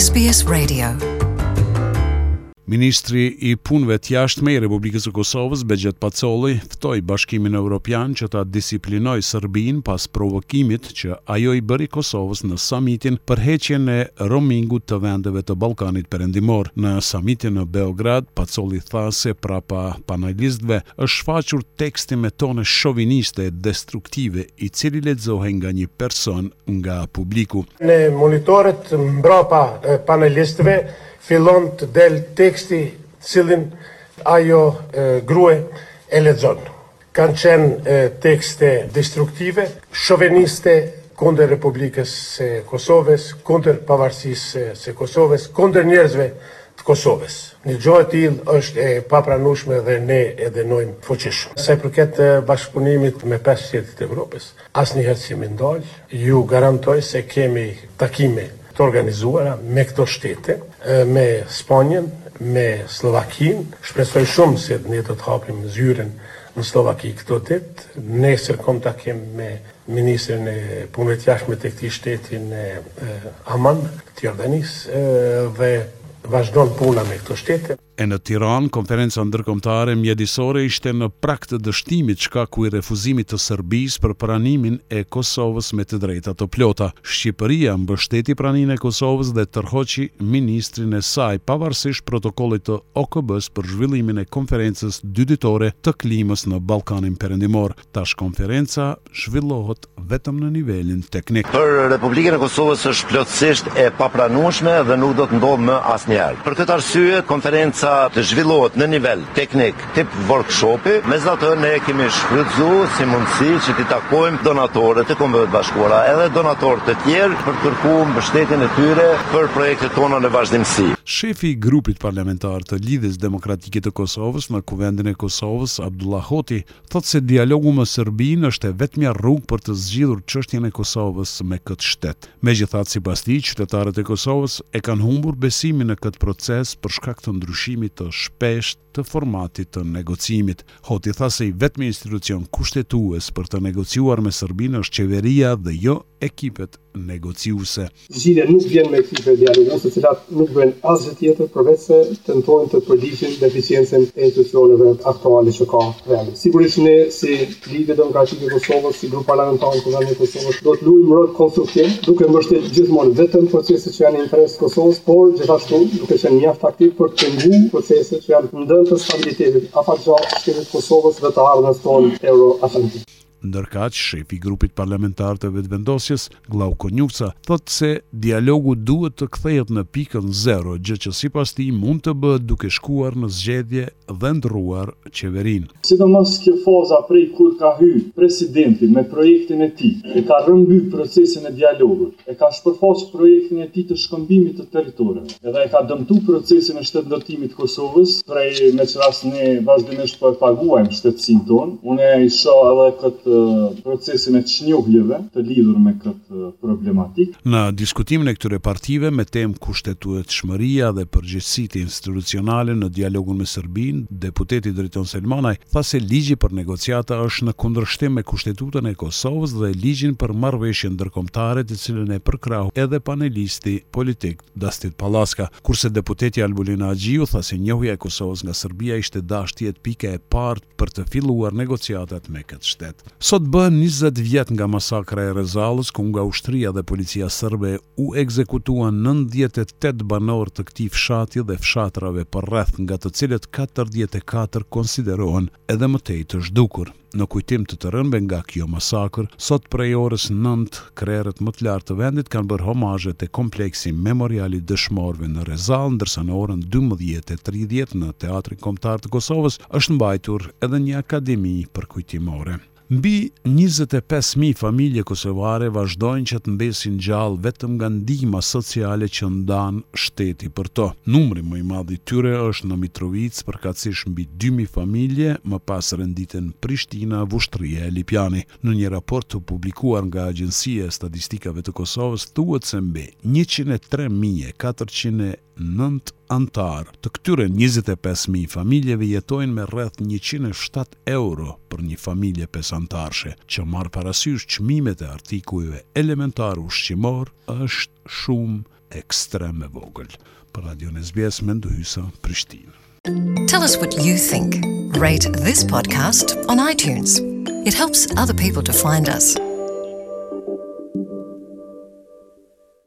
SBS Radio. Ministri I punëve të jashtme I Republikës së Kosovës, Begjet Pacolli, ftoi Bashkimin Evropian që ta disiplinojë Serbinë pas provokimit që ajo I bëri Kosovës në samitin për heqjen e roamingut të vendeve të Ballkanit Perëndimor. Në samitin në Beograd, Pacolli tha se prapa panelistëve është shfaqur teksti me tone shoviniste e destruktive, I cili lexohej nga një person nga publiku. Në monitorët mbrapa panelistëve fillon të del teksti cilin ajo grue e lexon. Kanë qenë tekste destruktive, shoveniste kundër Republikës së Kosovës, kundër pavarësisë së Kosovës, kundër njerëzve të Kosovës. Një gjë e tillë është e papranueshme dhe ne e dënojmë fuqishëm. Sa I përket bashkëpunimit me 5 shtetet e Evropës, asnjëherë si më ndal, ju garantoj se kemi takime të organizuara me këto shtete, me Spanjën, me Slovakinë. Shpresoj shumë se ne do të hapim zyrën në Slovaki këto ditë. Nesër kam takim me ministrin e punëve të jashtme të këtij shteti në Amman, të Jordanisë, dhe vazhdon puna me këto shtete. E në Tiranë, konferenca ndërkombëtare mjedisore ishte në prag të dështimit shkaku I refuzimit të Serbisë për pranimin e Kosovës me të drejta të plota. Shqipëria mbështeti pranimin e Kosovës dhe tërhoqi ministrin e saj pavarësisht protokollit të OKB-s për zhvillimin e konferencës dyditore të klimës në Ballkanin Perëndimor. Tash konferenca zhvillohet vetëm në nivelin teknik. Për Republikën e Kosovës është plotësisht e papranueshme dhe nuk do të ndodhë më asnjëherë. Për këtë arsye, konferenca të zhvillohet në nivel teknik, tip workshopi, megjithatë ne kemi shfrytzuar si mundësi që të takojmë donatorët e Kombeve të Bashkuara edhe donatorë të tjerë për të kërkuar mbështetjen e tyre për projektet tona në vazhdimsi. Shefi I grupit parlamentar të Lidhjes Demokratike të Kosovës në Kuvendin e Kosovës, Abdullah Hoti, thotë se dialogu me Serbinë është e vetmja rrugë për të zgjidhur çështjen e Kosovës me këtë shtet. Megjithatë, sipas tij, qytetarët e Kosovës e kanë humbur besimin në këtë proces për shkak të ndryshimit të shpesht të formatit të negocimit. Hoti tha se I vetmi institucion kushtetues për të negociuar me Serbinë është qeveria dhe jo ekipet negociuese. Zgjidhja nuk vjen me ekipe dialoguese, të cilat nuk bëjnë asgjë tjetër përveç se tentojnë të përligjin deficiencën e institucioneve aktuale që ka vendi. Sigurisht ne si Lidhja Demokratike e Kosovës, si grup parlamentar i Kuvendit të Kosovës, do të luajmë rol konstruktiv, duke mbështetur gjithmonë vetëm proceset që janë në interes të Kosovës, por gjithashtu duke qenë mjaft aktiv për të penguar proceset që janë ndër të stabilitetit afatgjatë shtetit të Kosovës dhe të ardhmës tonë euro-atlantike. Ndërkaq, shefi I grupit parlamentar të vetëvendosjes, Glauko Njuca, thotë se dialogu duhet të kthehet në pikën zero, gjë që sipas tij mund të bëhet duke shkuar në zgjedhje dhe ndrruar qeverinë. Sidomos kjo faza prej kur ka hyrë presidenti me projektin e tij, e ka rrëmbyll procesin e dialogut, e ka shpërfaqur projektin e tij të shkëmbimit të territoreve, edhe e ka dëmtuar procesin e shtetëndërtimit të Kosovës, prej me çrast ne vazhdimisht po e paguajmë shtetësinë tonë. Unë I shoh edhe këtë procesin e çnjohjeve të lidhur me këtë problematik. Në diskutimin e këtyre partive me temë kushtetueshmëria dhe përgjegjësitë institucionale në dialogun me Serbinë, deputeti Drejton Selmanaj tha se ligji për negociata është në kundërshtim me Kushtetutën e Kosovës dhe ligjin për marrëveshjen ndërkombëtare, të cilën e përkrahu edhe panelisti politik Dastit Pallaska, kurse deputeti Albulina Agjiu tha se njohja e Kosovës nga Serbia ishte dashur të jetë pika e parë për të filluar negociatat me këtë shtet. Sot bën 20 vjet nga masakra e Rezallës, ku nga ushtria dhe policia serbe u ekzekutuan 98 banorë të këtij fshati dhe fshatrave përreth, nga të cilët 44 konsiderohen edhe më tej të zhdukur. Në kujtim të rënve nga kjo masakër, sot prej orës 9, krerët më të lartë të vendit kanë bërë homazhe te kompleksi memoriali dëshmorëve në Rezallë, ndërsa në orën 12:30 në Teatrin Kombëtar të Kosovës është mbajtur edhe një akademi përkujtimore. Mbi 25.000 familje kosovare vazhdojnë që të mbesin gjallë vetëm nga ndihma sociale që ndan shteti për to. Numri më I madh I tyre është në Mitrovic, përkatësisht mbi 2.000 familje, më pas renditen Prishtina, Vushtrria e Lipjani. Në një raport të publikuar nga Agjencia e Statistikave të Kosovës, thuhet se mbi 103.409 antar të këtyre 25.000 familjeve jetojnë me rreth 107 euro për një familje 5 antarësh, që marr parasysh çmimet e artikujve elementar ushqimor është shumë ekstrem e vogël. Për Radio SBS Mendohysa, Prishtinë. Tell us what you think. Rate this podcast on iTunes. It helps other people to find us.